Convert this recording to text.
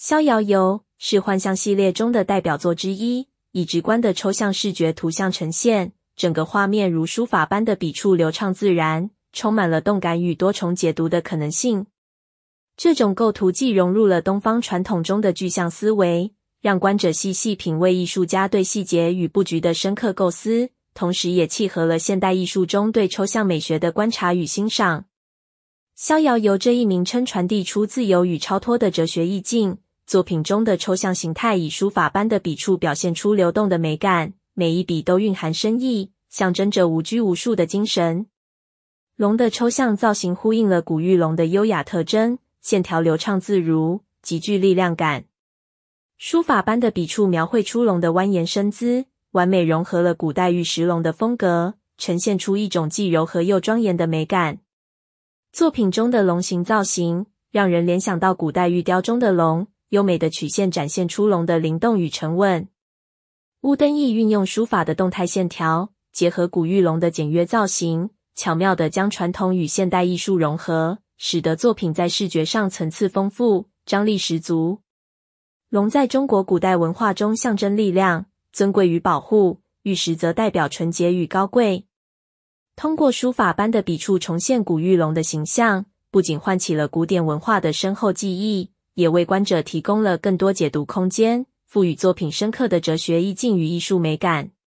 逍遥游是幻象系列中的代表作之一，以直观的抽象视觉图像呈现，整个画面如书法般的笔触流畅自然，充满了动感与多重解读的可能性。这种构图既融入了东方传统中的具象思维，让观者细细品味艺术家对细节与布局的深刻构思，同时也契合了现代艺术中对抽象美学的观察与欣赏。逍遥游这一名称传递出自由与超脱的哲学意境，作品中的抽象形态以书法般的笔触表现出流动的美感，每一笔都蕴含深意，象征着无拘无束的精神。龙的抽象造型呼应了古玉龙的优雅特征，线条流畅自如，极具力量感。书法般的笔触描绘出龙的蜿蜒身姿，完美融合了古代玉石龙的风格，呈现出一种既柔和又庄严的美感。作品中的龙形造型让人联想到古代玉雕中的龙，优美的曲线展现出龙的灵动与沉稳。乌灯义运用书法的动态线条，结合古玉龙的简约造型，巧妙地将传统与现代艺术融合，使得作品在视觉上层次丰富，张力十足。龙在中国古代文化中象征力量、尊贵与保护，玉石则代表纯洁与高贵。通过书法般的笔触重现古玉龙的形象，不仅唤起了古典文化的深厚记忆，也为观者提供了更多解读空间，赋予作品深刻的哲学意境与艺术美感。